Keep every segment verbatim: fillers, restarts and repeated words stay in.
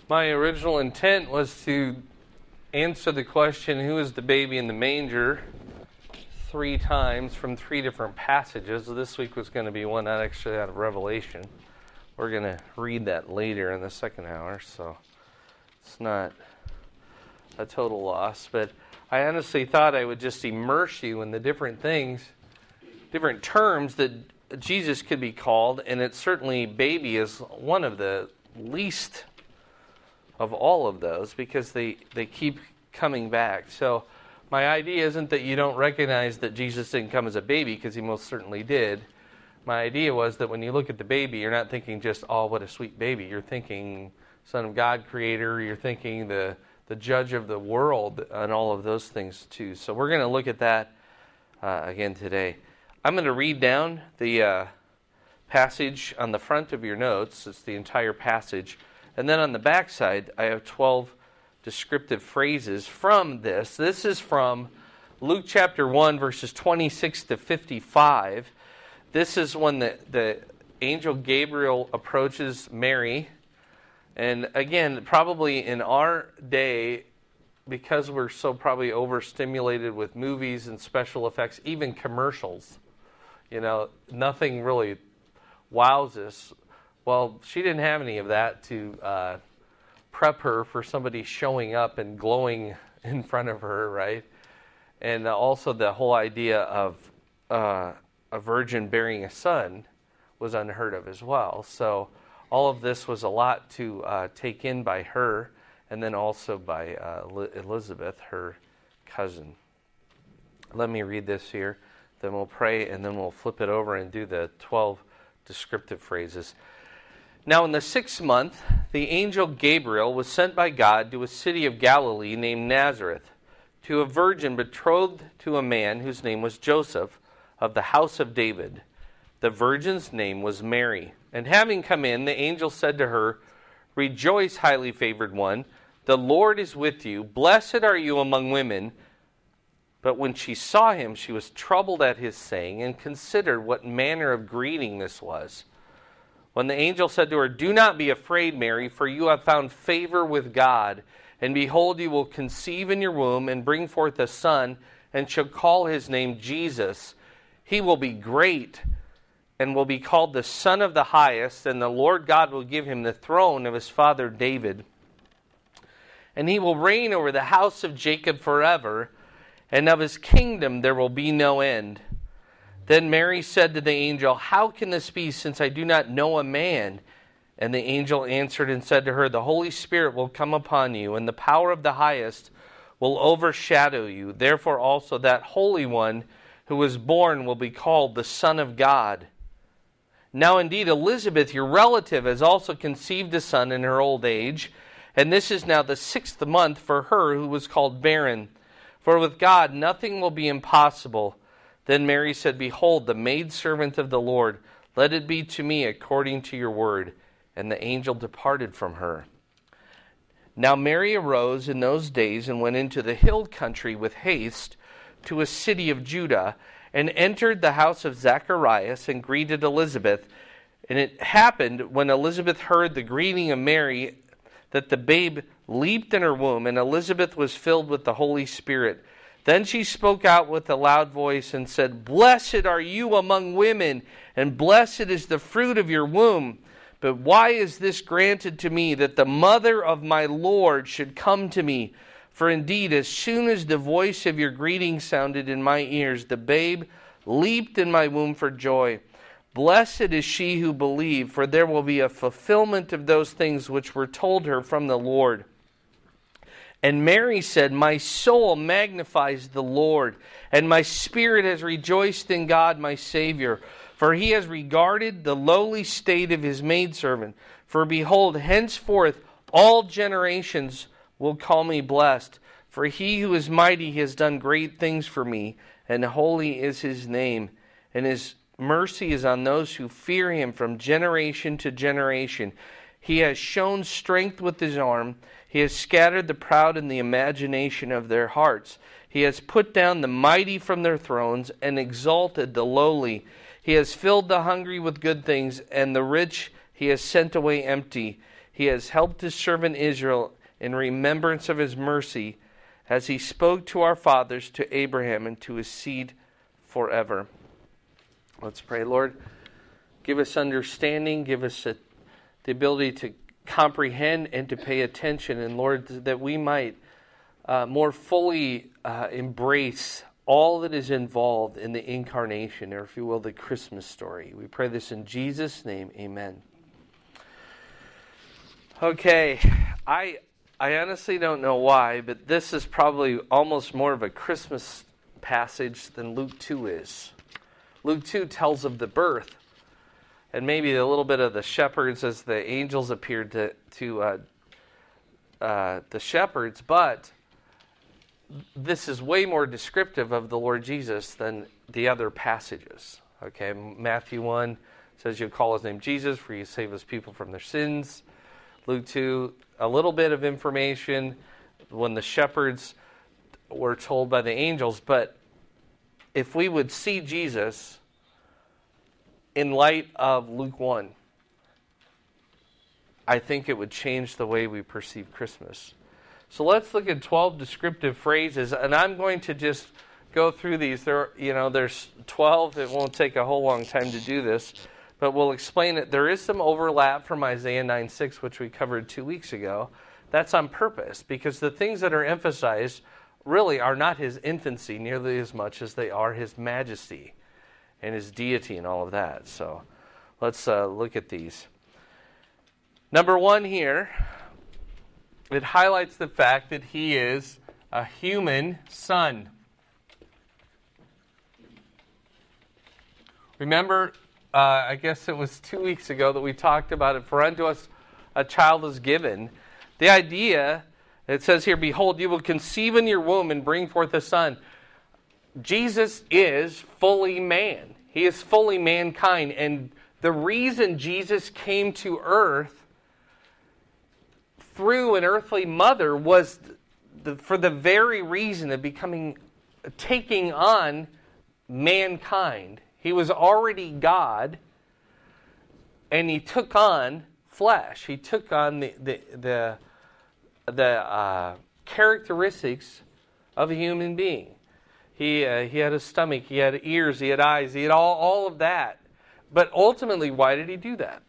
My original intent was to answer the question, who is the baby in the manger, three times from three different passages. This week was going to be one not actually out of Revelation. We're going to read that later in the second hour, so it's not a total loss. But I honestly thought I would just immerse you in the different things, different terms that Jesus could be called, and it's certainly baby is one of the least of all of those because they, they keep coming back. So my idea isn't that you don't recognize that Jesus didn't come as a baby, because he most certainly did. My idea was that when you look at the baby, you're not thinking just, oh, what a sweet baby. You're thinking Son of God, Creator. You're thinking the, the Judge of the world and all of those things too. So we're going to look at that uh, again today. I'm going to read down the uh, passage on the front of your notes. It's the entire passage. And then on the back side, I have twelve descriptive phrases from this. This is from Luke chapter one, verses twenty-six to fifty-five. This is when the, the angel Gabriel approaches Mary. And again, probably in our day, because we're so probably overstimulated with movies and special effects, even commercials, you know, nothing really wows us. Well, she didn't have any of that to uh, prep her for somebody showing up and glowing in front of her, right? And uh, also the whole idea of uh, a virgin bearing a son was unheard of as well. So all of this was a lot to uh, take in by her, and then also by uh, Elizabeth, her cousin. Let me read this here, then we'll pray, and then we'll flip it over and do the twelve descriptive phrases. Now in the sixth month, the angel Gabriel was sent by God to a city of Galilee named Nazareth, to a virgin betrothed to a man whose name was Joseph, of the house of David. The virgin's name was Mary. And having come in, the angel said to her, "Rejoice, highly favored one, the Lord is with you. Blessed are you among women." But when she saw him, she was troubled at his saying, and considered what manner of greeting this was. When the angel said to her, "Do not be afraid, Mary, for you have found favor with God. And behold, you will conceive in your womb and bring forth a son, and shall call his name Jesus. He will be great and will be called the Son of the Highest, and the Lord God will give him the throne of his father David. And he will reign over the house of Jacob forever, and of his kingdom there will be no end." Then Mary said to the angel, "How can this be, since I do not know a man?" And the angel answered and said to her, "The Holy Spirit will come upon you, and the power of the Highest will overshadow you. Therefore also that Holy One who was born will be called the Son of God. Now indeed Elizabeth, your relative, has also conceived a son in her old age, and this is now the sixth month for her who was called barren. For with God nothing will be impossible." Then Mary said, "Behold, the maidservant of the Lord, let it be to me according to your word." And the angel departed from her. Now Mary arose in those days and went into the hill country with haste to a city of Judah, and entered the house of Zacharias and greeted Elizabeth. And it happened, when Elizabeth heard the greeting of Mary, that the babe leaped in her womb, and Elizabeth was filled with the Holy Spirit. Then she spoke out with a loud voice and said, "Blessed are you among women, and blessed is the fruit of your womb. But why is this granted to me, that the mother of my Lord should come to me? For indeed, as soon as the voice of your greeting sounded in my ears, the babe leaped in my womb for joy. Blessed is she who believed, for there will be a fulfillment of those things which were told her from the Lord." And Mary said, "My soul magnifies the Lord, and my spirit has rejoiced in God my Savior, for he has regarded the lowly state of his maidservant. For behold, henceforth all generations will call me blessed. For he who is mighty has done great things for me, and holy is his name. And his mercy is on those who fear him from generation to generation. He has shown strength with his arm. He has scattered the proud in the imagination of their hearts. He has put down the mighty from their thrones and exalted the lowly. He has filled the hungry with good things, and the rich he has sent away empty. He has helped his servant Israel in remembrance of his mercy, as he spoke to our fathers, to Abraham, and to his seed forever. Let's pray. Lord, give us understanding, give us a, the ability to comprehend and to pay attention, and Lord, that we might uh, more fully uh, embrace all that is involved in the incarnation, or if you will, the Christmas story. We pray this in Jesus' name, amen. Okay, I I honestly don't know why, but this is probably almost more of a Christmas passage than Luke two is. Luke two tells of the birth, and maybe a little bit of the shepherds as the angels appeared to, to uh, uh, the shepherds, but this is way more descriptive of the Lord Jesus than the other passages. Okay, Matthew one says you'll call his name Jesus, for he save his people from their sins. Luke two, a little bit of information when the shepherds were told by the angels, but if we would see Jesus in light of Luke one, I think it would change the way we perceive Christmas. So let's look at twelve descriptive phrases, and I'm going to just go through these. There, you know, there's twelve. It won't take a whole long time to do this, but we'll explain it. There is some overlap from Isaiah nine six, which we covered two weeks ago. That's on purpose, because the things that are emphasized really are not his infancy nearly as much as they are his majesty and his deity and all of that. So let's uh, look at these. Number one here, it highlights the fact that he is a human son. Remember, uh, I guess it was two weeks ago that we talked about it. For unto us a child is given. The idea, it says here, behold, you will conceive in your womb and bring forth a son. Jesus is fully man. He is fully mankind. And the reason Jesus came to earth through an earthly mother was the, for the very reason of becoming, taking on mankind. He was already God, and he took on flesh. He took on the the the, the uh, characteristics of a human being. He uh, he had a stomach, he had ears, he had eyes, he had all, all of that. But ultimately, why did he do that?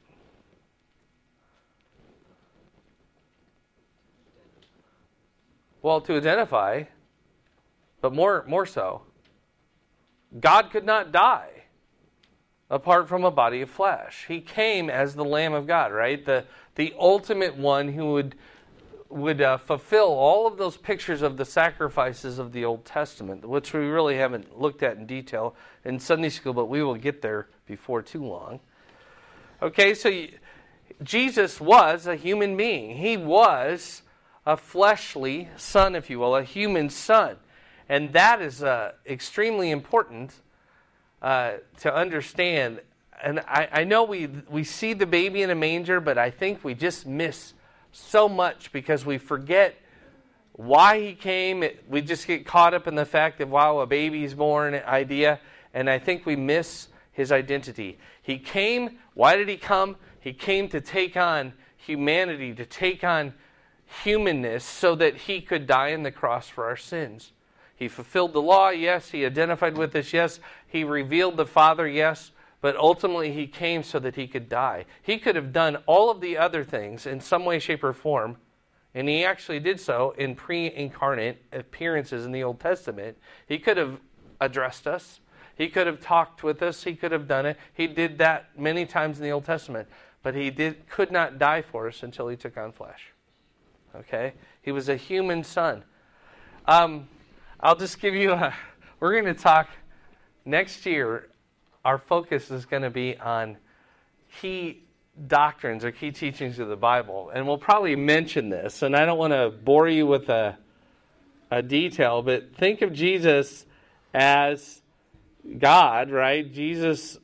Well, to identify, but more more so, God could not die apart from a body of flesh. He came as the Lamb of God, right? The the ultimate one who would would uh, fulfill all of those pictures of the sacrifices of the Old Testament, which we really haven't looked at in detail in Sunday school, but we will get there before too long. Okay, so you, Jesus was a human being. He was a fleshly son, if you will, a human son. And that is uh, extremely important uh, to understand. And I, I know we we see the baby in a manger, but I think we just miss so much because we forget why he came. It, we just get caught up in the fact that, wow, a baby's born idea. And I think we miss his identity. He came, why did he come? He came to take on humanity, to take on humanness so that he could die on the cross for our sins. He fulfilled the law, yes. He identified with us, yes. He revealed the Father, yes. But ultimately he came so that he could die. He could have done all of the other things in some way, shape, or form. And he actually did so in pre-incarnate appearances in the Old Testament. He could have addressed us. He could have talked with us. He could have done it. He did that many times in the Old Testament. But he did could not die for us until he took on flesh. Okay? He was a human son. Um, I'll just give you a... We're going to talk next year. Our focus is going to be on key doctrines or key teachings of the Bible. And we'll probably mention this. And I don't want to bore you with a, a detail, but think of Jesus as God, right? Jesus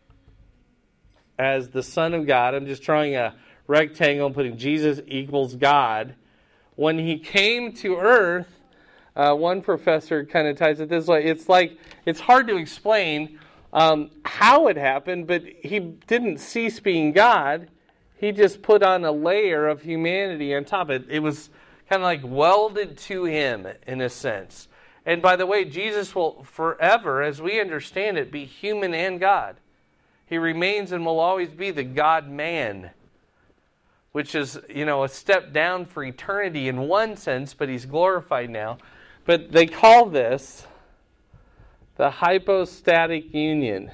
as the Son of God. I'm just drawing a rectangle and putting Jesus equals God. When he came to earth, uh, one professor kind of ties it this way. It's like, it's hard to explain um, how it happened, but he didn't cease being God. he just put on a layer of humanity on top of it. It was kind of like welded to him in a sense. And by the way, Jesus will forever, as we understand it, be human and God. He remains and will always be the God-man, which is, you know, a step down for eternity in one sense, but he's glorified now. But they call this the hypostatic union,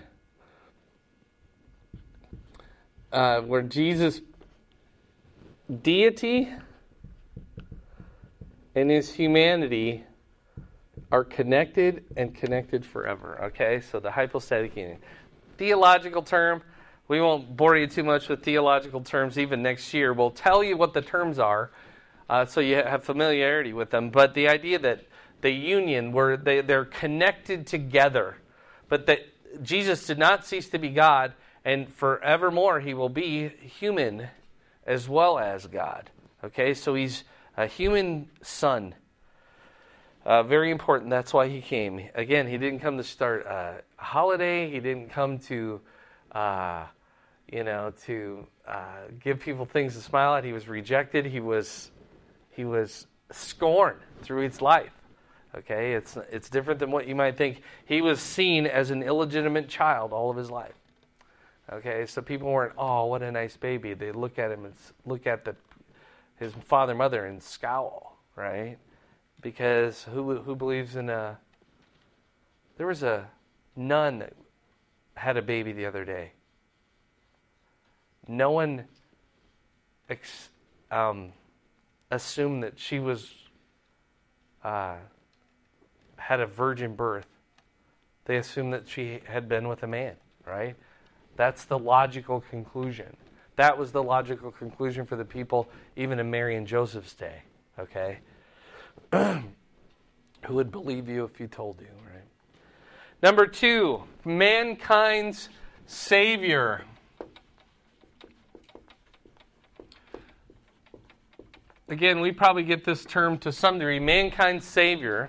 uh, where Jesus' deity and his humanity are connected and connected forever. Okay, so the hypostatic union. Theological term. We won't bore you too much with theological terms even next year. We'll tell you what the terms are uh, so you have familiarity with them. But the idea that the union, where they, they're connected together, but that Jesus did not cease to be God, and forevermore he will be human as well as God. Okay, so he's a human son. Uh, very important. That's why he came. Again, he didn't come to start a holiday. He didn't come to... Uh, you know, to uh, give people things to smile at. He was rejected. He was, he was scorned through his life. Okay, it's it's different than what you might think. He was seen as an illegitimate child all of his life. Okay, so people weren't, oh, what a nice baby. They look at him and look at the his father, mother, and scowl, right? Because who who believes in a? There was a nun that had a baby the other day. No one ex, um, assumed that she was uh, had a virgin birth. They assumed that she had been with a man, right? That's the logical conclusion. That was the logical conclusion for the people, even in Mary and Joseph's day, okay? Who would believe you if you told you, right? Number two, mankind's Savior. Again, we probably get this term to some degree, mankind's Savior.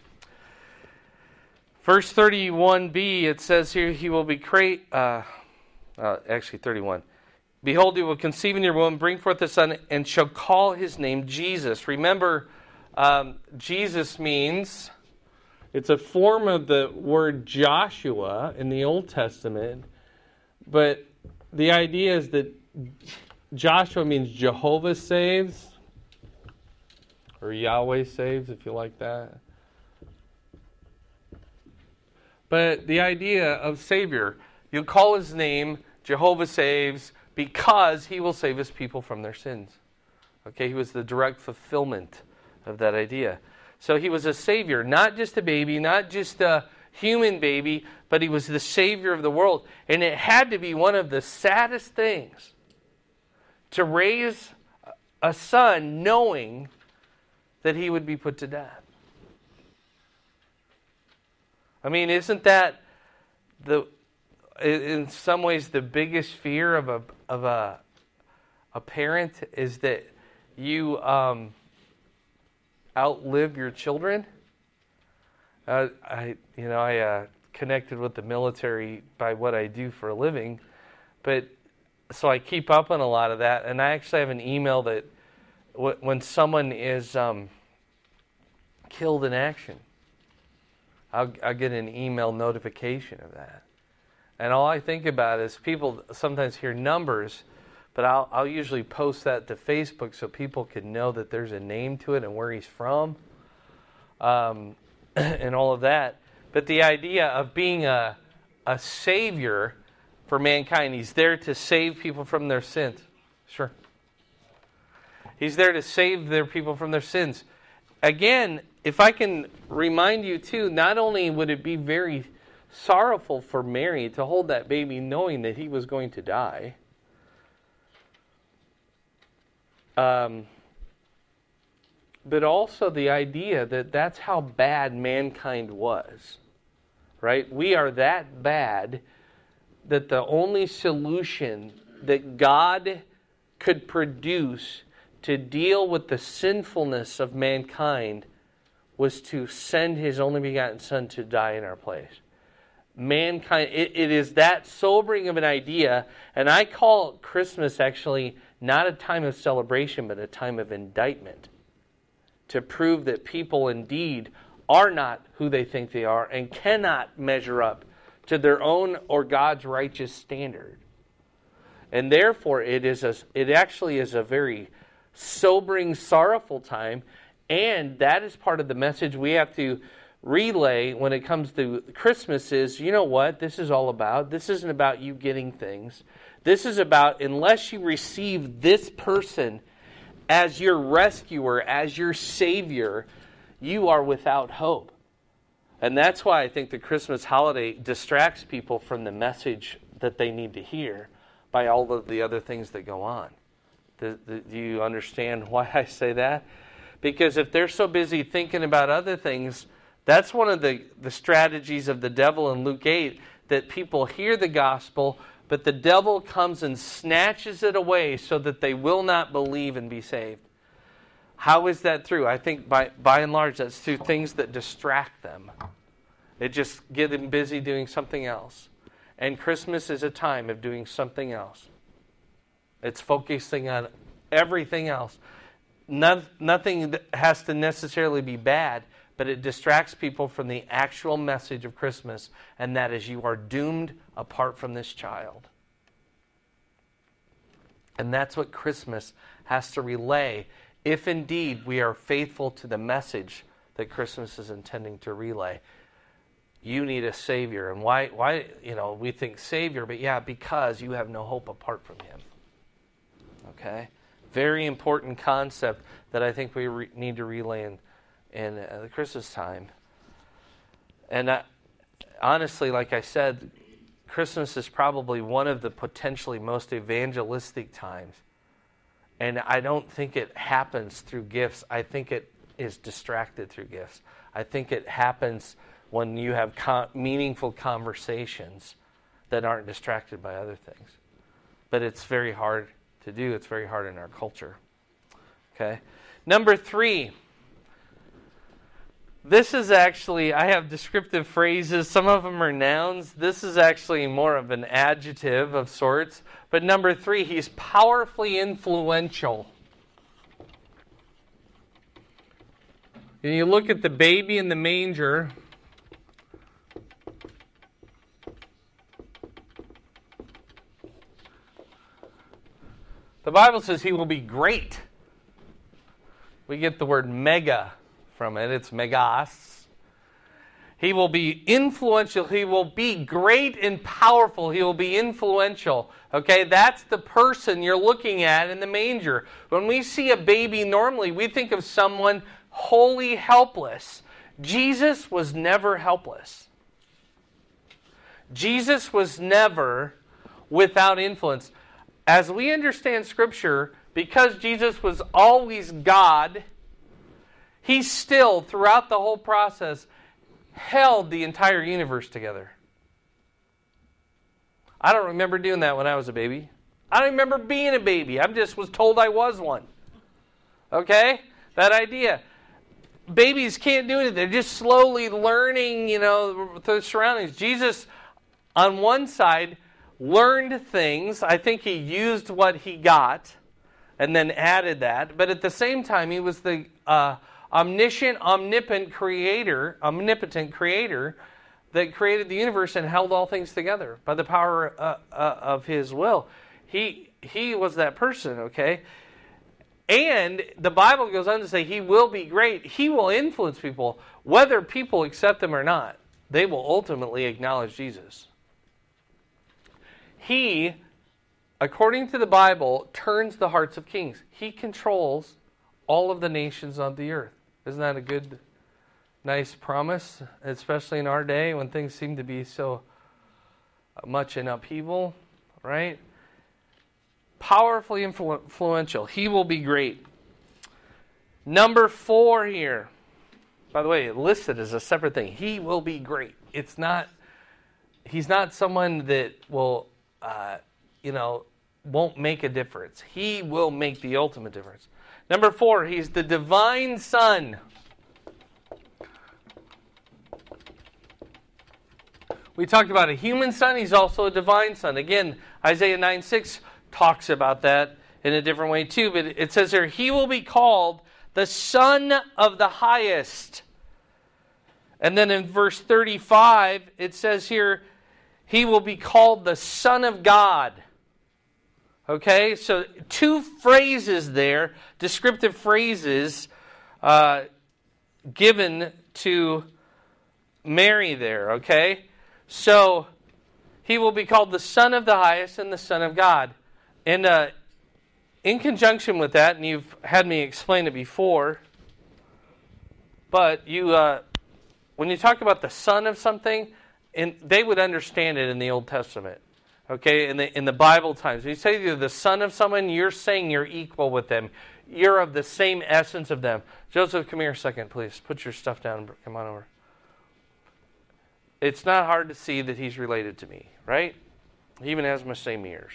Verse thirty-one b, it says here, he will be great, uh, uh, actually thirty-one. Behold, he will conceive in your womb, bring forth a son, and shall call his name Jesus. Remember, um, Jesus means, it's a form of the word Joshua in the Old Testament, but the idea is that Joshua means Jehovah saves, or Yahweh saves, if you like that. But the idea of Savior, you'll call his name Jehovah saves because he will save his people from their sins. Okay, he was the direct fulfillment of that idea. So he was a Savior, not just a baby, not just a human baby, but he was the Savior of the world. And it had to be one of the saddest things to raise a son knowing that he would be put to death. I mean, isn't that the, in some ways, the biggest fear of a of a a parent is that you um, outlive your children? Uh, I, you know, I uh, connected with the military by what I do for a living, but so I keep up on a lot of that. And I actually have an email that w- when someone is um, killed in action, I'll, I'll get an email notification of that. And all I think about is people sometimes hear numbers, but I'll, I'll usually post that to Facebook so people can know that there's a name to it and where he's from, um, and all of that. But the idea of being a, a savior for mankind, he's there to save people from their sins. Sure. He's there to save their people from their sins. Again, if I can remind you too, not only would it be very sorrowful for Mary to hold that baby knowing that he was going to die, um, but also the idea that that's how bad mankind was, right? We are that bad that the only solution that God could produce to deal with the sinfulness of mankind was to send his only begotten Son to die in our place. mankind. It, it is that sobering of an idea. And I call Christmas actually not a time of celebration, but a time of indictment, to prove that people indeed are not who they think they are and cannot measure up to their own or God's righteous standard. And therefore, it is a, it actually is a very sobering, sorrowful time, and that is part of the message we have to relay when it comes to Christmas is, you know what this is all about? This isn't about you getting things. This is about, unless you receive this person as your rescuer, as your Savior, you are without hope. And that's why I think the Christmas holiday distracts people from the message that they need to hear by all of the other things that go on. Do, do you understand why I say that? Because if they're so busy thinking about other things, that's one of the, the strategies of the devil in Luke eight, that people hear the gospel, but the devil comes and snatches it away so that they will not believe and be saved. How is that through? I think by, by and large that's through things that distract them. It just get them busy doing something else. And Christmas is a time of doing something else. It's focusing on everything else. No, nothing has to necessarily be bad, but it distracts people from the actual message of Christmas, and that is you are doomed apart from this child. And that's what Christmas has to relay, if indeed we are faithful to the message that Christmas is intending to relay. You need a Savior. And why, why, you know, we think Savior, but yeah, because you have no hope apart from Him. Okay? Very important concept that I think we re- need to relay in, in uh, the Christmas time. And uh, honestly, like I said, Christmas is probably one of the potentially most evangelistic times. And I don't think it happens through gifts. I think it is distracted through gifts. I think it happens when you have con- meaningful conversations that aren't distracted by other things. But it's very hard to do. It's very hard in our culture. Okay. Number three. This is actually, I have descriptive phrases. Some of them are nouns. This is actually more of an adjective of sorts. But number three, he's powerfully influential. And you look at the baby in the manger. The Bible says he will be great. We get the word mega from it. It's megas. He will be influential. He will be great and powerful. He will be influential. Okay, that's the person you're looking at in the manger. When we see a baby, normally we think of someone wholly helpless. Jesus was never helpless. Jesus was never without influence. As we understand Scripture, because Jesus was always God, He still, throughout the whole process, held the entire universe together. I don't remember doing that when I was a baby. I don't remember being a baby. I just was told I was one. Okay? That idea. Babies can't do anything. They're just slowly learning, you know, the surroundings. Jesus, on one side, learned things. I think He used what He got and then added that. But at the same time, He was the uh, omniscient, omnipotent creator, omnipotent creator that created the universe and held all things together by the power uh, uh, of His will. He he was that person, okay? And the Bible goes on to say He will be great. He will influence people. Whether people accept Him or not, they will ultimately acknowledge Jesus. He, according to the Bible, turns the hearts of kings. He controls all of the nations of the earth. Isn't that a good, nice promise? Especially in our day when things seem to be so much in upheaval, right? Powerfully influ- influential. He will be great. Number four here. By the way, listed as a separate thing. He will be great. It's not, he's not someone that will, uh, you know, won't make a difference. He will make the ultimate difference. Number four, He's the divine Son. We talked about a human son. He's also a divine son. Again, Isaiah nine six talks about that in a different way too. But it says here, he will be called the Son of the Highest. And then in verse thirty-five, it says here, he will be called the Son of God. Okay, so two phrases there, descriptive phrases uh, given to Mary there, okay? So, he will be called the Son of the Highest and the Son of God. And uh, in conjunction with that, and you've had me explain it before, but you, uh, when you talk about the Son of something, and they would understand it in the Old Testament. Okay, in the in the Bible times, when you say you're the son of someone, you're saying you're equal with them. You're of the same essence of them. Joseph, come here a second, please. Put your stuff down. Come on over. It's not hard to see that he's related to me, right? He even has my same ears.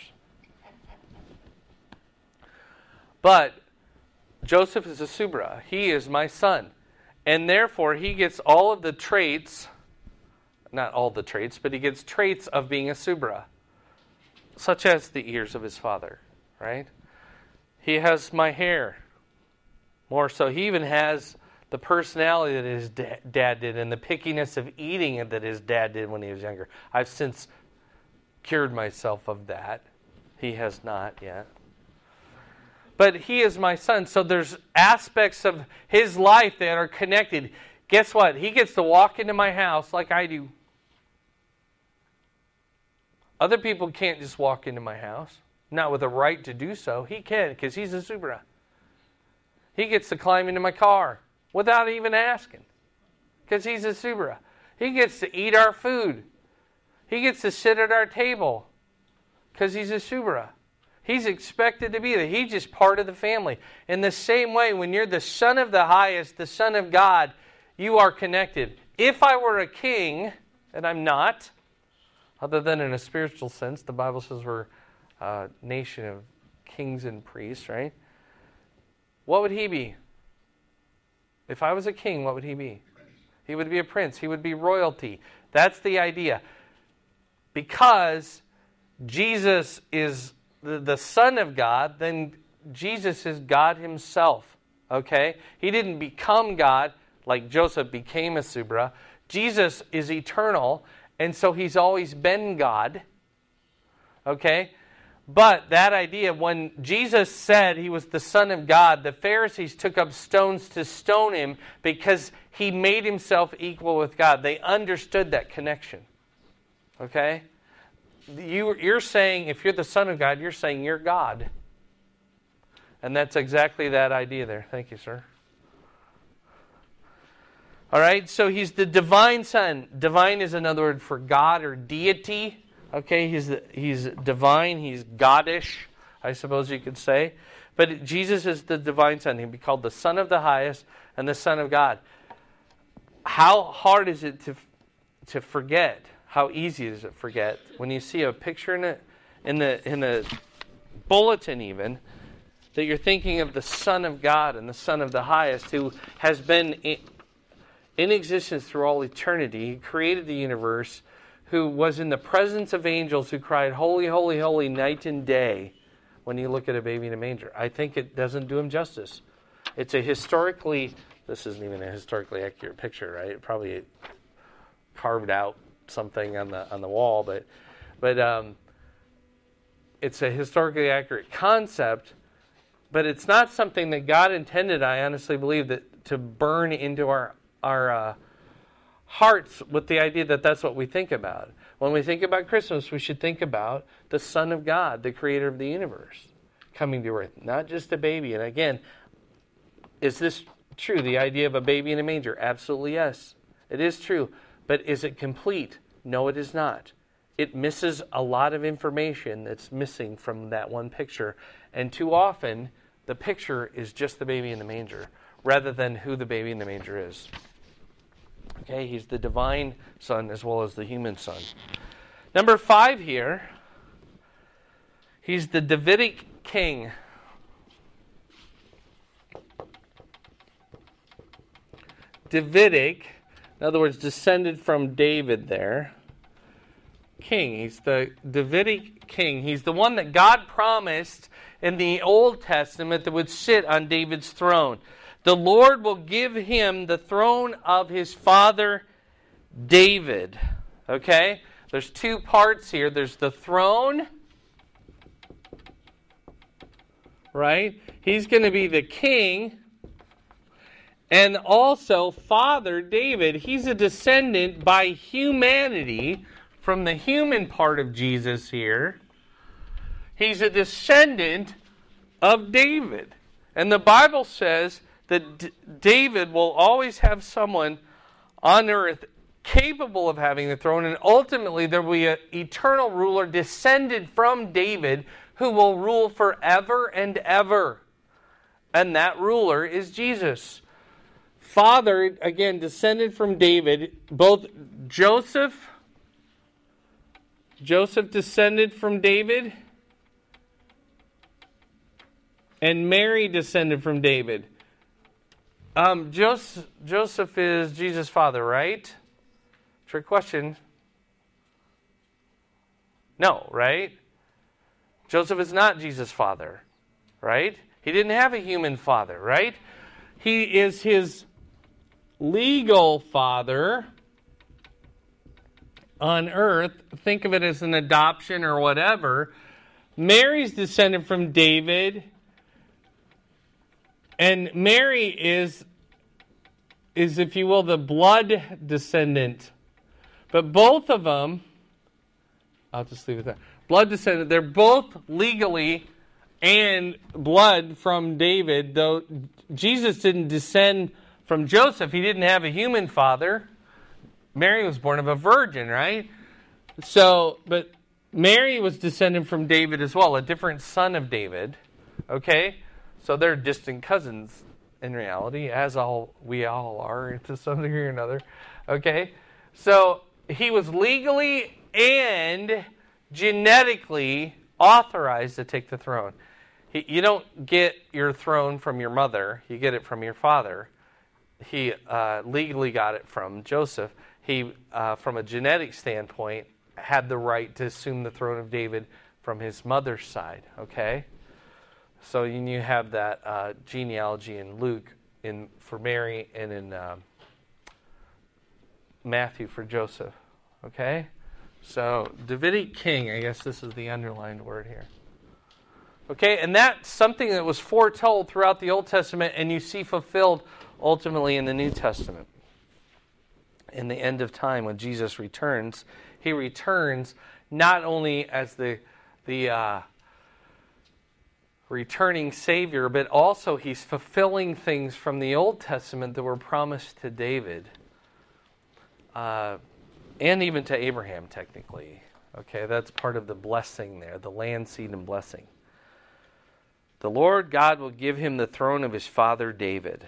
But Joseph is a Subra. He is my son. And therefore, he gets all of the traits, not all the traits, but he gets traits of being a Subra. Such as the ears of his father, right? He has my hair. More so, he even has the personality that his da- dad did and the pickiness of eating that his dad did when he was younger. I've since cured myself of that. He has not yet. But he is my son, so there's aspects of his life that are connected. Guess what? He gets to walk into my house like I do. Other people can't just walk into my house, not with a right to do so. He can, because he's a Subra. He gets to climb into my car without even asking, because he's a Subra. He gets to eat our food. He gets to sit at our table, because he's a Subra. He's expected to be there. He's just part of the family. In the same way, when you're the Son of the Highest, the Son of God, you are connected. If I were a king, and I'm not, other than in a spiritual sense, the Bible says we're a nation of kings and priests, right? What would he be? If I was a king, what would he be? He would be a prince. He would be royalty. That's the idea. Because Jesus is the, the Son of God, then Jesus is God himself. Okay? He didn't become God like Joseph became a Subra. Jesus is eternal. And so he's always been God. Okay? But that idea, when Jesus said he was the Son of God, the Pharisees took up stones to stone him because he made himself equal with God. They understood that connection. Okay? You, you're saying, if you're the Son of God, you're saying you're God. And that's exactly that idea there. Thank you, sir. All right, so he's the divine son. Divine is another word for God or deity. Okay, he's the, he's divine. He's Godish, I suppose you could say. But Jesus is the divine son. He'd be called the Son of the Highest and the Son of God. How hard is it to to forget? How easy is it to forget when you see a picture in a, in the in the bulletin even that you're thinking of the Son of God and the Son of the Highest, who has been in, in existence through all eternity. He created the universe, who was in the presence of angels who cried, holy, holy, holy, night and day, when you look at a baby in a manger. I think it doesn't do him justice. It's a historically, this isn't even a historically accurate picture, right? It probably carved out something on the on the wall, but but um, it's a historically accurate concept, but it's not something that God intended, I honestly believe, that to burn into our our uh, hearts with the idea that that's what we think about. When we think about Christmas, we should think about the Son of God, the creator of the universe, coming to earth, not just a baby. And again, is this true? The idea of a baby in a manger? Absolutely yes. It is true. But is it complete? No, it is not. It misses a lot of information that's missing from that one picture. And too often, the picture is just the baby in the manger, rather than who the baby in the manger is. Okay, he's the divine son as well as the human son. Number five here, he's the Davidic king. Davidic, in other words, descended from David there. king. He's the Davidic king. He's the one that God promised in the Old Testament that would sit on David's throne. The Lord will give him the throne of his father David. Okay? There's two parts here. There's the throne, right? He's going to be the king. And also, Father David, he's a descendant by humanity from the human part of Jesus here. He's a descendant of David. And the Bible says that D- David will always have someone on earth capable of having the throne, and ultimately there will be an eternal ruler descended from David who will rule forever and ever. And that ruler is Jesus. Father, again, descended from David. Both Joseph, Joseph descended from David, and Mary descended from David. Um, Joseph, Joseph is Jesus' father, right? Trick question. No, right? Joseph is not Jesus' father, right? He didn't have a human father, right? He is his legal father on earth. Think of it as an adoption or whatever. Mary's descended from David, and Mary is, is, if you will, the blood descendant. But both of them, I'll just leave it there. Blood descendant, they're both legally and blood from David, though Jesus didn't descend from Joseph. He didn't have a human father. Mary was born of a virgin, right? So, but Mary was descended from David as well, a different son of David. Okay? So they're distant cousins in reality, as all we all are to some degree or another. Okay? So he was legally and genetically authorized to take the throne. He, you don't get your throne from your mother. You get it from your father. He uh, legally got it from Joseph. He, uh, from a genetic standpoint, had the right to assume the throne of David from his mother's side. Okay? So you have that uh, genealogy in Luke in for Mary and in uh, Matthew for Joseph. Okay? So, Davidic king, I guess this is the underlined word here. Okay, and that's something that was foretold throughout the Old Testament and you see fulfilled ultimately in the New Testament. In the end of time, when Jesus returns, he returns not only as the, the uh, returning Savior, but also he's fulfilling things from the Old Testament that were promised to David. Uh, and even to Abraham, technically. Okay, that's part of the blessing there, the land, seed, and blessing. The Lord God will give him the throne of his father David.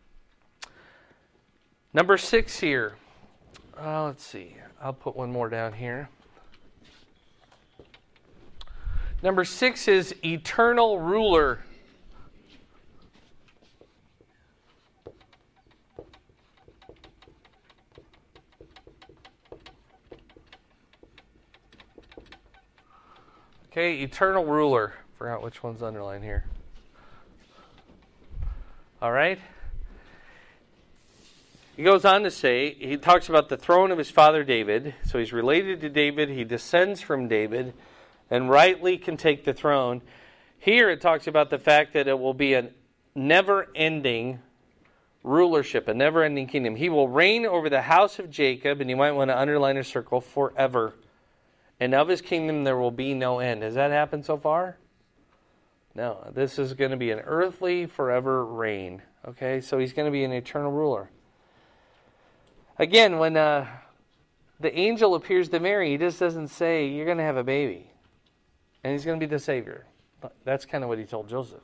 Number six here. Uh, let's see. I'll put one more down here. Number six is eternal ruler. Okay, eternal ruler. Forgot which one's underlined here. All right. He goes on to say, he talks about the throne of his father David. So he's related to David. He descends from David and rightly can take the throne. Here it talks about the fact that it will be a never-ending rulership, a never-ending kingdom. He will reign over the house of Jacob, and you might want to underline a circle, forever. And of his kingdom there will be no end. Has that happened so far? No. This is going to be an earthly, forever reign. Okay, so he's going to be an eternal ruler. Again, when uh, the angel appears to Mary, he just doesn't say, you're going to have a baby. And he's going to be the Savior. That's kind of what he told Joseph.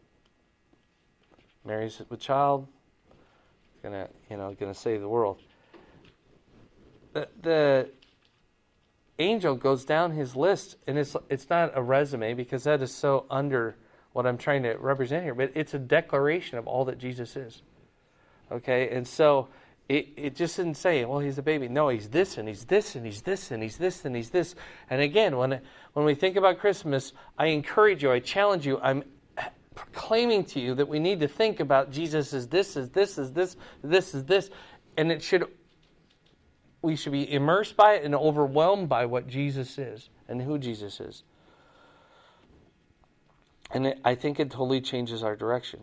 Mary's with child. He's going to, you know, going to save the world. The, the angel goes down his list, and it's it's not a resume because that is so under what I'm trying to represent here, but it's a declaration of all that Jesus is. Okay, and so It, it just didn't say, well, he's a baby. No, he's this and he's this and he's this and he's this and he's this. And again, when when we think about Christmas, I encourage you, I challenge you, I'm proclaiming to you that we need to think about Jesus as this, as this, as this, this, is this. And it should, we should be immersed by it and overwhelmed by what Jesus is and who Jesus is. And it, I think it totally changes our direction.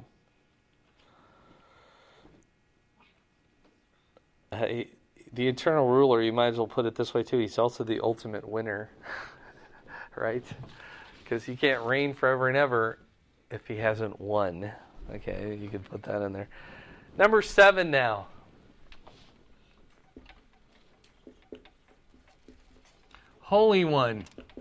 Uh, he, the eternal ruler, you might as well put it this way too, he's also the ultimate winner. Right? Because he can't reign forever and ever if he hasn't won. Okay, you could put that in there. Number seven now. Holy One.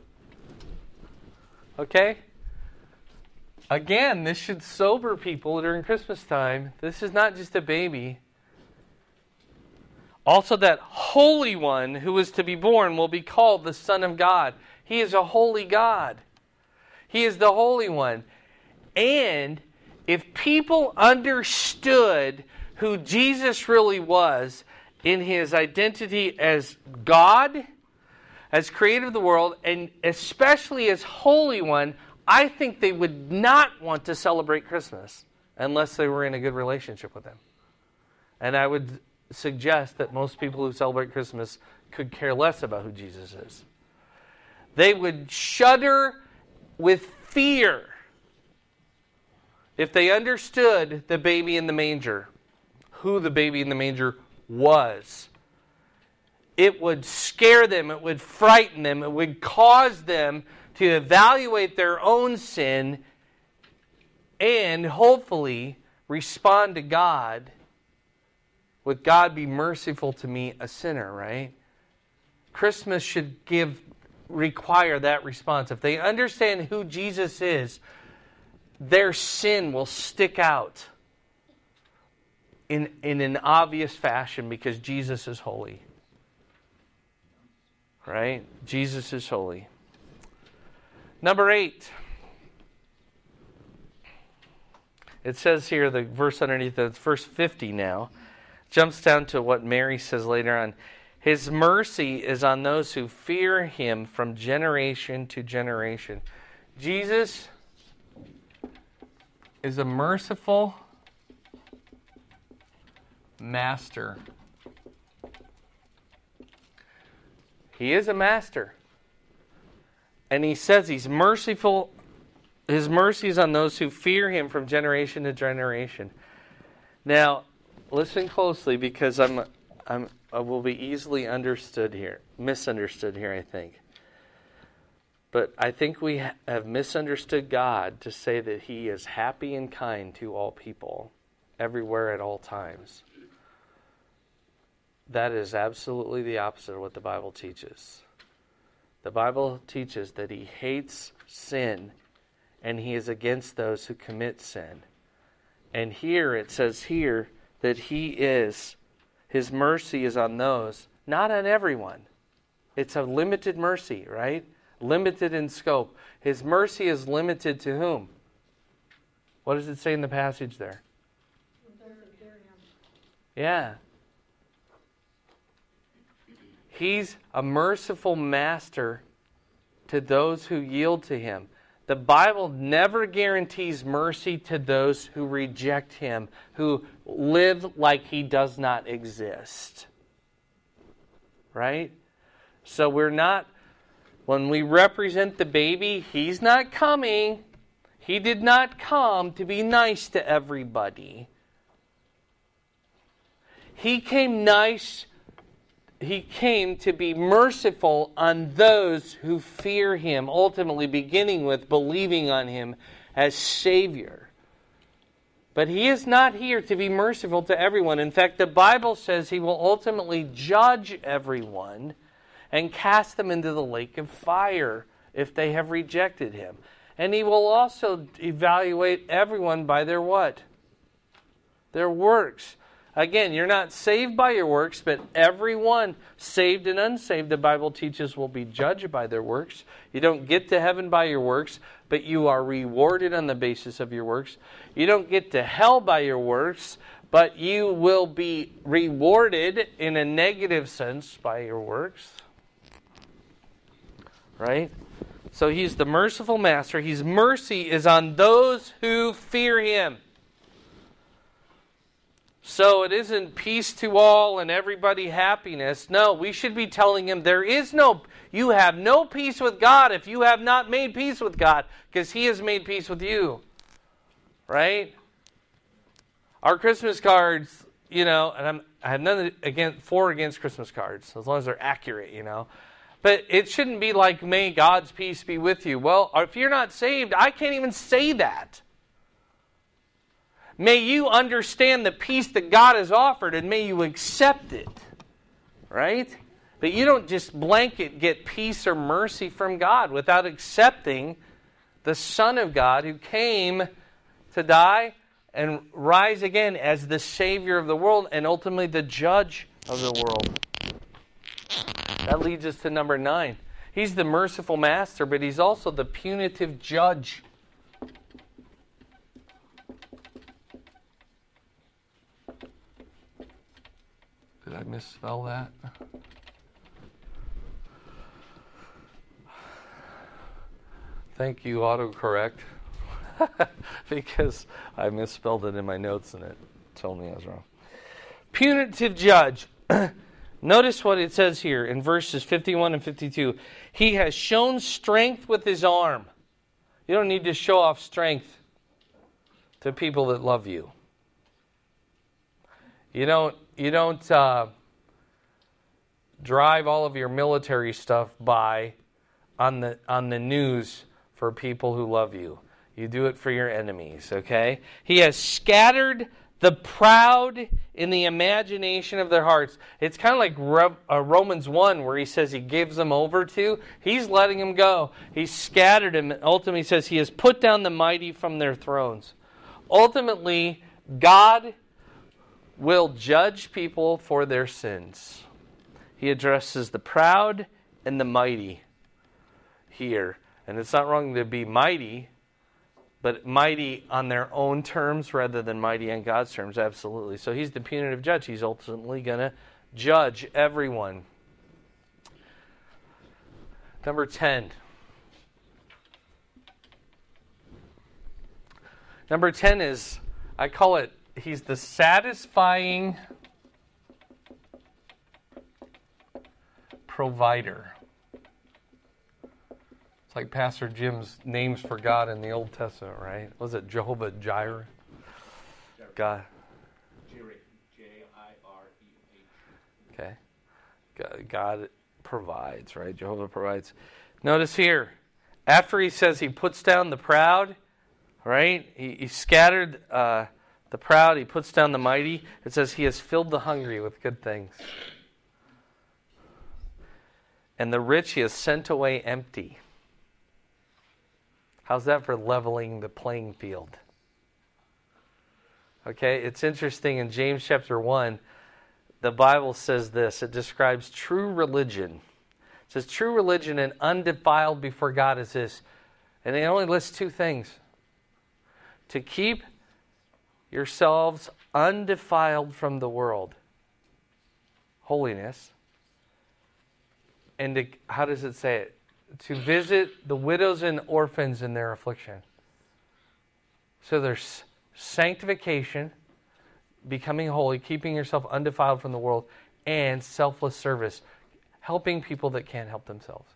Okay? Again, this should sober people during Christmas time. This is not just a baby. Also, that Holy One who is to be born will be called the Son of God. He is a holy God. He is the Holy One. And if people understood who Jesus really was in his identity as God, as creator of the world, and especially as Holy One, I think they would not want to celebrate Christmas unless they were in a good relationship with him. And I would suggest that most people who celebrate Christmas could care less about who Jesus is. They would shudder with fear if they understood the baby in the manger, who the baby in the manger was. It would scare them, it would frighten them, it would cause them to evaluate their own sin and hopefully respond to God. Would God be merciful to me, a sinner, right? Christmas should give, require that response. If they understand who Jesus is, their sin will stick out in, in an obvious fashion because Jesus is holy. Right? Jesus is holy. Number eight. It says here, the verse underneath, it's verse fifty now. Jumps down to what Mary says later on. His mercy is on those who fear him from generation to generation. Jesus is a merciful master. He is a master. And he says he's merciful. His mercy is on those who fear him from generation to generation. Now, listen closely because I'm, I'm, I will be easily understood here, misunderstood here, I think. But I think we ha- have misunderstood God to say that he is happy and kind to all people, everywhere at all times. That is absolutely the opposite of what the Bible teaches. The Bible teaches that he hates sin and he is against those who commit sin. And here it says here that he is, his mercy is on those, not on everyone. It's a limited mercy, right? Limited in scope. His mercy is limited to whom? What does it say in the passage there? Yeah. He's a merciful master to those who yield to him. The Bible never guarantees mercy to those who reject him, who live like he does not exist. Right? So we're not, when we represent the baby, he's not coming. He did not come to be nice to everybody. He came nice He came to be merciful on those who fear him, ultimately beginning with believing on him as Savior. But he is not here to be merciful to everyone. In fact, the Bible says he will ultimately judge everyone and cast them into the lake of fire if they have rejected him. And he will also evaluate everyone by their what? Their works. Again, you're not saved by your works, but everyone, saved and unsaved, the Bible teaches, will be judged by their works. You don't get to heaven by your works, but you are rewarded on the basis of your works. You don't get to hell by your works, but you will be rewarded in a negative sense by your works. Right? So he's the merciful master. His mercy is on those who fear him. So it isn't peace to all and everybody happiness. No, we should be telling him there is no, you have no peace with God if you have not made peace with God, because he has made peace with you. Right? Our Christmas cards, you know, and I'm, I have nothing against, for against Christmas cards, as long as they're accurate, you know. But it shouldn't be like, may God's peace be with you. Well, if you're not saved, I can't even say that. May you understand the peace that God has offered, and may you accept it. Right? But you don't just blanket get peace or mercy from God without accepting the Son of God who came to die and rise again as the Savior of the world and ultimately the judge of the world. That leads us to number nine. He's the merciful master, but he's also the punitive judge. Did I misspell that? Thank you, autocorrect. Because I misspelled it in my notes and it told me I was wrong. Punitive judge. Notice what it says here in verses fifty-one and fifty-two. He has shown strength with his arm. You don't need to show off strength to people that love you. You don't, you don't uh, drive all of your military stuff by on the on the news for people who love you. You do it for your enemies, okay? He has scattered the proud in the imagination of their hearts. It's kind of like Re- uh, Romans one where he says he gives them over to. He's letting them go. He's scattered them. Ultimately, he says he has put down the mighty from their thrones. Ultimately, God will judge people for their sins. He addresses the proud and the mighty here. And it's not wrong to be mighty, but mighty on their own terms rather than mighty on God's terms, absolutely. So he's the punitive judge. He's ultimately going to judge everyone. Number ten. Number ten is, I call it, he's the satisfying provider. Like Pastor Jim's names for God in the Old Testament, right? Was it Jehovah Jireh? God. J I R E H. Okay. God provides, right? Jehovah provides. Notice here, after he says he puts down the proud, right? He, he scattered uh, the proud, he puts down the mighty. It says he has filled the hungry with good things. And the rich he has sent away empty. How's that for leveling the playing field? Okay, it's interesting in James chapter one, the Bible says this. It describes true religion. It says true religion and undefiled before God is this. And it only lists two things. To keep yourselves undefiled from the world. Holiness. And to, how does it say it? To visit the widows and orphans in their affliction. So there's sanctification, becoming holy, keeping yourself undefiled from the world, and selfless service, helping people that can't help themselves.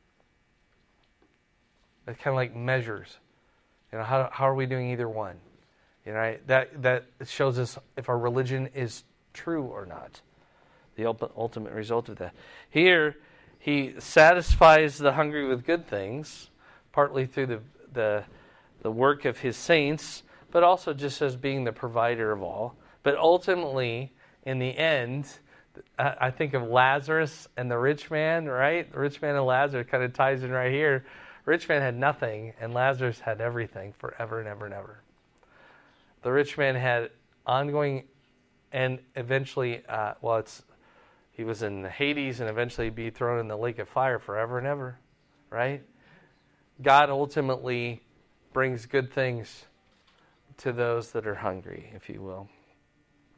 It's kind of like measures. You know, how how are we doing either one? You know, right? that that shows us if our religion is true or not. The ultimate result of that. Here, he satisfies the hungry with good things, partly through the, the the work of his saints, but also just as being the provider of all. But ultimately, in the end, I think of Lazarus and the rich man, right? The rich man and Lazarus kind of ties in right here. Rich man had nothing, and Lazarus had everything forever and ever and ever. The rich man had ongoing, and eventually, uh, well, it's he was in Hades and eventually be thrown in the lake of fire forever and ever, right? God ultimately brings good things to those that are hungry, if you will.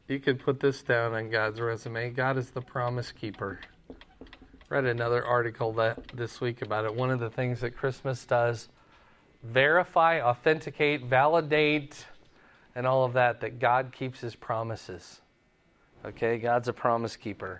you could put this down on God's resume. God is the promise keeper. Read another article that this week about it. One of the things that Christmas does, verify, authenticate, validate, and all of that, that God keeps his promises. Okay, God's a promise keeper.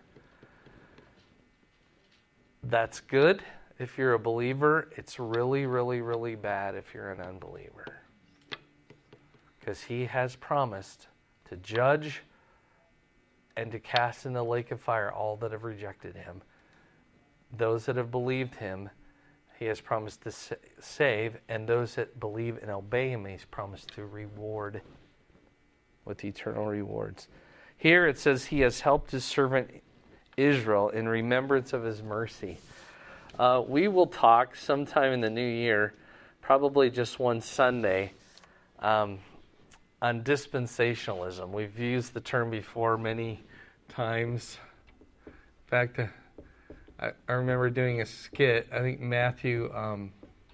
That's good if you're a believer. It's really, really, really bad if you're an unbeliever. Because he has promised to judge and to cast in the lake of fire all that have rejected him. Those that have believed him, he has promised to save, and those that believe and obey him, he's promised to reward with eternal rewards. Here it says he has helped his servant Israel in remembrance of his mercy. Uh, we will talk sometime in the new year, probably just one Sunday, um, on dispensationalism. We've used the term before many times. In fact, uh, I, I remember doing a skit. I think Matthew, um,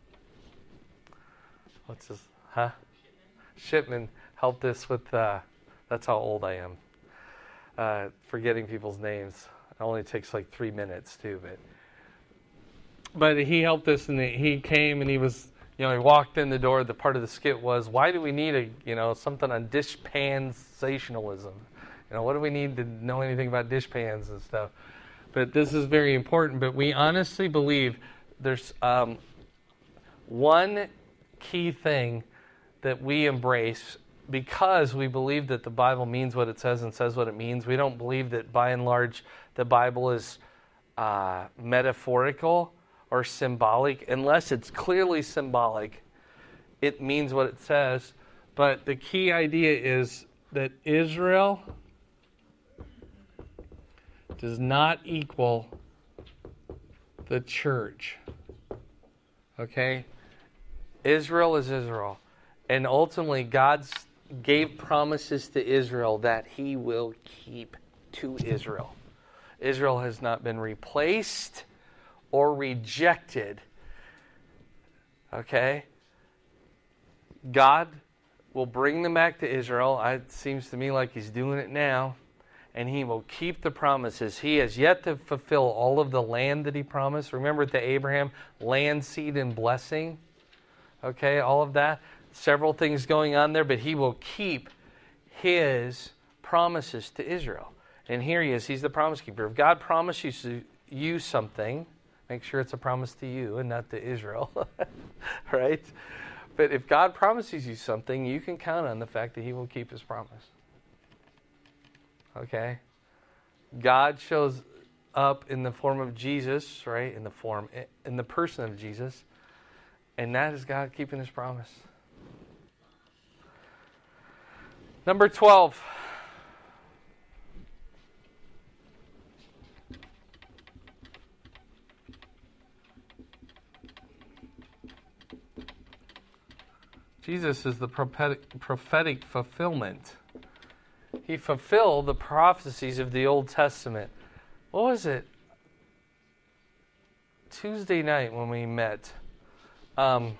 what's his, huh? Shipman helped us with, uh, that's how old I am. Uh, forgetting people's names. It only takes like three minutes too, but but he helped us, and he came and he was, you know, he walked in the door. The part of the skit was, why do we need a, you know, something on dispensationalism? You know, what do we need to know anything about dishpans and stuff? But this is very important. But we honestly believe there's um, one key thing that we embrace, because we believe that the Bible means what it says and says what it means. We don't believe that by and large the Bible is uh, metaphorical or symbolic. Unless it's clearly symbolic, it means what it says. But the key idea is that Israel does not equal the church. Okay? Israel is Israel. And ultimately, God gave promises to Israel that he will keep to Israel. Israel has not been replaced or rejected. Okay? God will bring them back to Israel. It seems to me like he's doing it now. And he will keep the promises. He has yet to fulfill all of the land that he promised. Remember to Abraham, land, seed, and blessing. Okay, all of that. Several things going on there, but he will keep his promises to Israel. And here he is. He's the promise keeper. If God promises you something, make sure it's a promise to you and not to Israel. Right? But if God promises you something, you can count on the fact that he will keep his promise. Okay? God shows up in the form of Jesus, right? In the form, in the person of Jesus. And that is God keeping his promise. Number twelve. Jesus is the prophetic, prophetic fulfillment. He fulfilled the prophecies of the Old Testament. What was it? Tuesday night when we met. Um,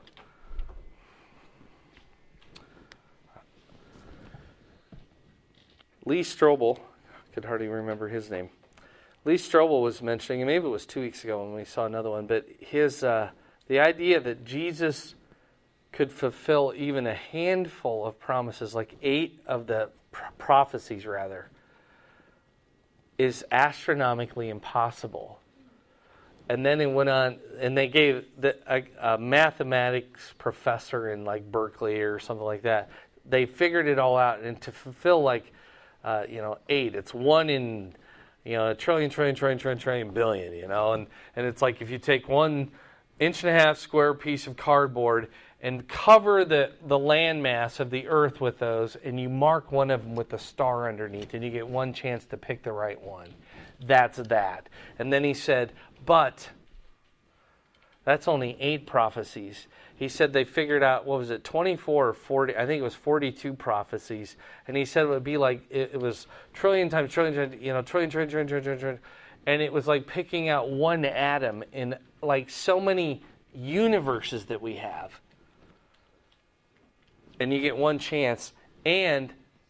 Lee Strobel, I could hardly remember his name. Lee Strobel was mentioning, and maybe it was two weeks ago when we saw another one, but his uh, the idea that Jesus could fulfill even a handful of promises, like eight of the pr- prophecies rather, is astronomically impossible. And then it went on, and they gave the, a, a mathematics professor in like Berkeley or something like that. They figured it all out, and to fulfill like, uh, you know, eight, it's one in, you know, a trillion, trillion, trillion, trillion, trillion, billion, you know, and and it's like if you take one inch and a half square piece of cardboard and cover the the landmass of the Earth with those, and you mark one of them with a star underneath, and you get one chance to pick the right one. That's that. And then he said, but that's only eight prophecies. He said they figured out, what was it, twenty-four or forty, I think it was forty-two prophecies. And he said it would be like, it, it was trillion times trillion, you know, trillion, trillion, trillion, trillion, trillion. And it was like picking out one atom in like so many universes that we have. And you get one chance. And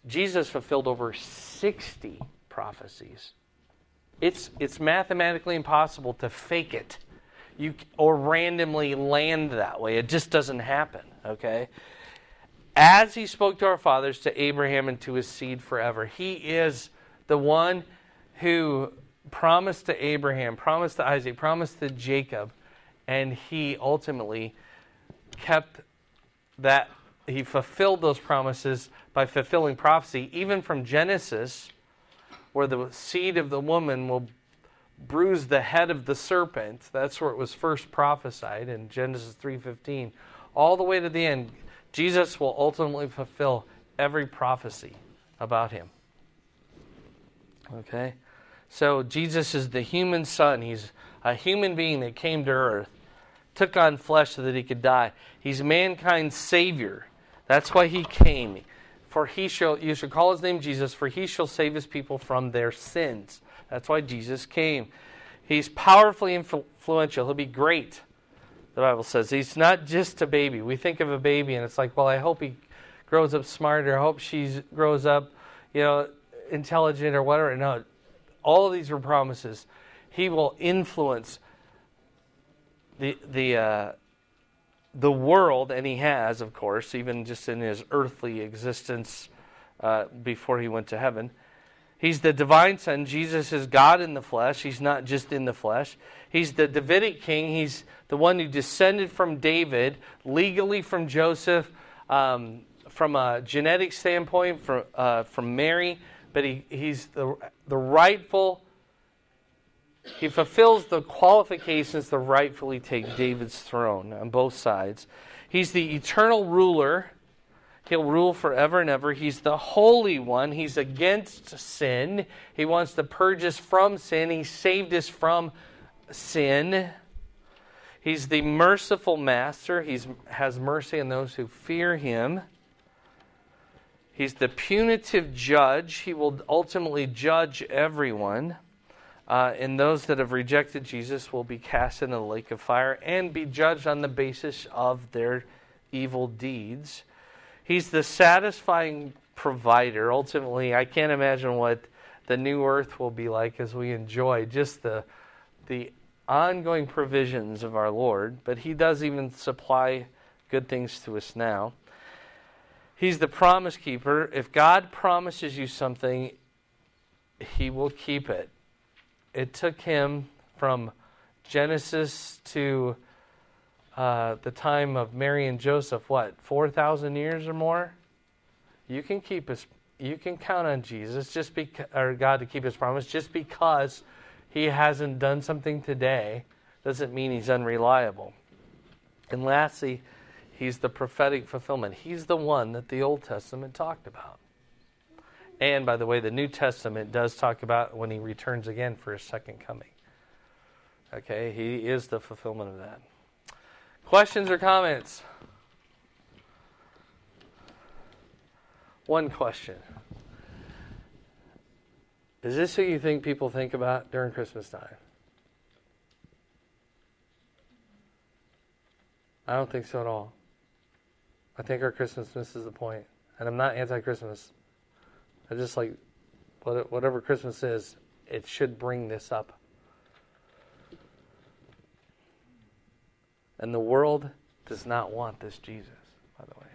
Jesus fulfilled over sixty prophecies. It's it's mathematically impossible to fake it, you or randomly land that way. It just doesn't happen. Okay, as he spoke to our fathers, to Abraham and to his seed forever. He is the one who promised to Abraham, promised to Isaac, promised to Jacob, and he ultimately kept that. He fulfilled those promises by fulfilling prophecy, even from Genesis, where the seed of the woman will bruise the head of the serpent. That's where it was first prophesied in Genesis three fifteen. All the way to the end, Jesus will ultimately fulfill every prophecy about him. Okay? So Jesus is the human son. He's a human being that came to earth, took on flesh so that he could die. He's mankind's Savior. That's why he came. For he shall, you shall call his name Jesus, for he shall save his people from their sins. That's why Jesus came. He's powerfully influential. He'll be great, the Bible says. He's not just a baby. We think of a baby and it's like, well, I hope he grows up smarter. I hope she grows up, you know, intelligent or whatever. No, all of these are promises. He will influence the the uh, the world, and he has, of course, even just in his earthly existence uh, before he went to heaven. He's the divine son. Jesus is God in the flesh. He's not just in the flesh. He's the Davidic king. He's the one who descended from David, legally from Joseph, um, from a genetic standpoint, from uh, from Mary. But he, he's the the rightful. He fulfills the qualifications to rightfully take David's throne on both sides. He's the eternal ruler. He'll rule forever and ever. He's the Holy One. He's against sin. He wants to purge us from sin. He saved us from sin. He's the merciful Master. He has mercy on those who fear him. He's the punitive judge. He will ultimately judge everyone. Uh, and those that have rejected Jesus will be cast into the lake of fire and be judged on the basis of their evil deeds. He's the satisfying provider. Ultimately, I can't imagine what the new earth will be like as we enjoy just the the ongoing provisions of our Lord. But he does even supply good things to us now. He's the promise keeper. If God promises you something, he will keep it. It took him from Genesis to uh, the time of Mary and Joseph, what, four thousand years or more? You can keep his, you can count on Jesus, just beca- or God to keep his promise. Just because he hasn't done something today doesn't mean he's unreliable. And lastly, he's the prophetic fulfillment. He's the one that the Old Testament talked about. And, by the way, the New Testament does talk about when he returns again for his second coming. Okay, he is the fulfillment of that. Questions or comments? One question. Is this who you think people think about during Christmas time? I don't think so at all. I think our Christmas misses the point. And I'm not anti-Christmas. I just like, whatever Christmas is, it should bring this up. And the world does not want this Jesus, by the way.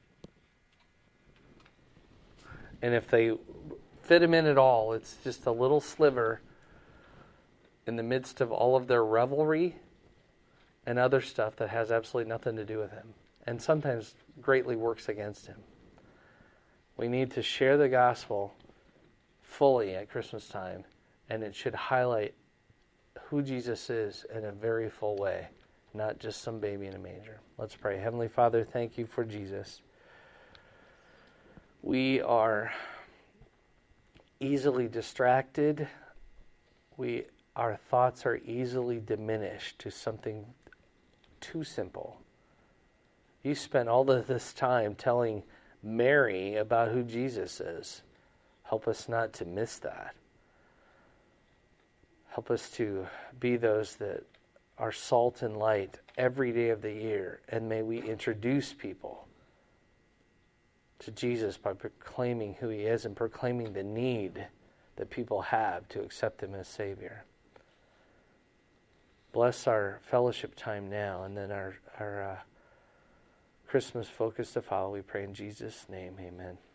And if they fit him in at all, it's just a little sliver in the midst of all of their revelry and other stuff that has absolutely nothing to do with him. And sometimes greatly works against him. We need to share the gospel fully at Christmas time, and it should highlight who Jesus is in a very full way, not just some baby in a manger. Let's pray. Heavenly Father, thank you for Jesus. We are easily distracted. We, our thoughts are easily diminished to something too simple. You spent all of this time telling Mary about who Jesus is. Help us not to miss that. Help us to be those that are salt and light every day of the year, and may we introduce people to Jesus by proclaiming who he is and proclaiming the need that people have to accept him as Savior. Bless our fellowship time now, and then our, our uh, Christmas focus to follow. We pray in Jesus' name, amen.